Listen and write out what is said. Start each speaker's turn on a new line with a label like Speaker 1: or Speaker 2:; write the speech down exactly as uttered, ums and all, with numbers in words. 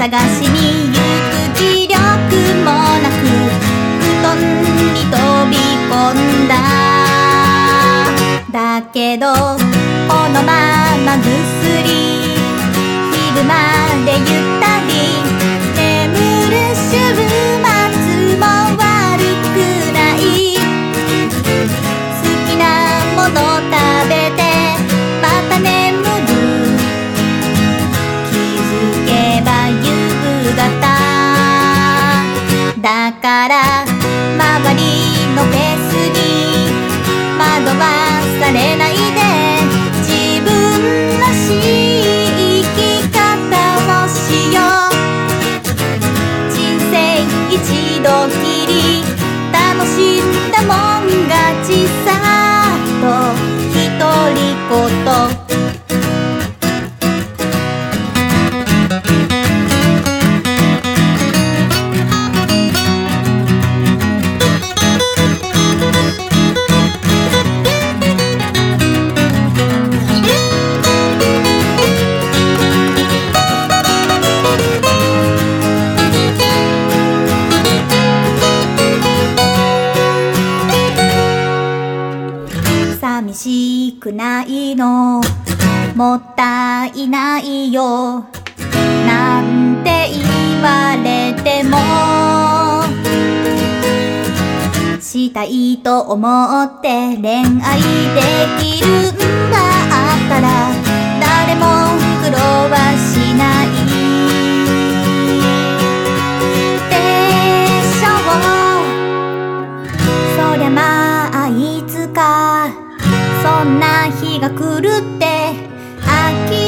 Speaker 1: 探しに行く気力もなく布団に飛び込んだ。だけどこのままぐっすり昼までゆったり眠る週末も悪くない。好きなもの食べてまた眠る。気づけば夕方だから周りのペースに惑わされないで自分らしい生き方をしよう。人生一度きり楽しんだもん勝ちさと独り言。寂しくないのもったいないよなんて言われてもしたいと思って恋愛できるんだったら誰も苦労はしないでしょう。そりゃまあいつかそんな日が来るって諦